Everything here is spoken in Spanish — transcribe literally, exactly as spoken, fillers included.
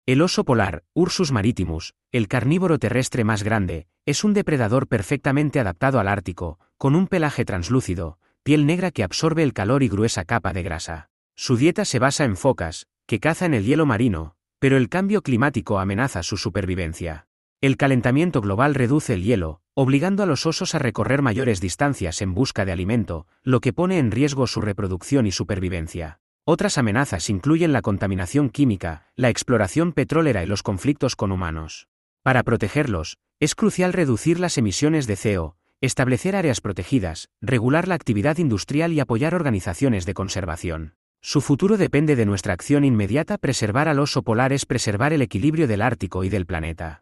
El oso polar, Ursus maritimus, el carnívoro terrestre más grande, es un depredador perfectamente adaptado al Ártico, con un pelaje translúcido, piel negra que absorbe el calor y gruesa capa de grasa. Su dieta se basa en focas, que caza en el hielo marino, pero el cambio climático amenaza su supervivencia. El calentamiento global reduce el hielo, obligando a los osos a recorrer mayores distancias en busca de alimento, lo que pone en riesgo su reproducción y supervivencia. Otras amenazas incluyen la contaminación química, la exploración petrolera y los conflictos con humanos. Para protegerlos, es crucial reducir las emisiones de C O, establecer áreas protegidas, regular la actividad industrial y apoyar organizaciones de conservación. Su futuro depende de nuestra acción inmediata. Preservar al oso polar es preservar el equilibrio del Ártico y del planeta.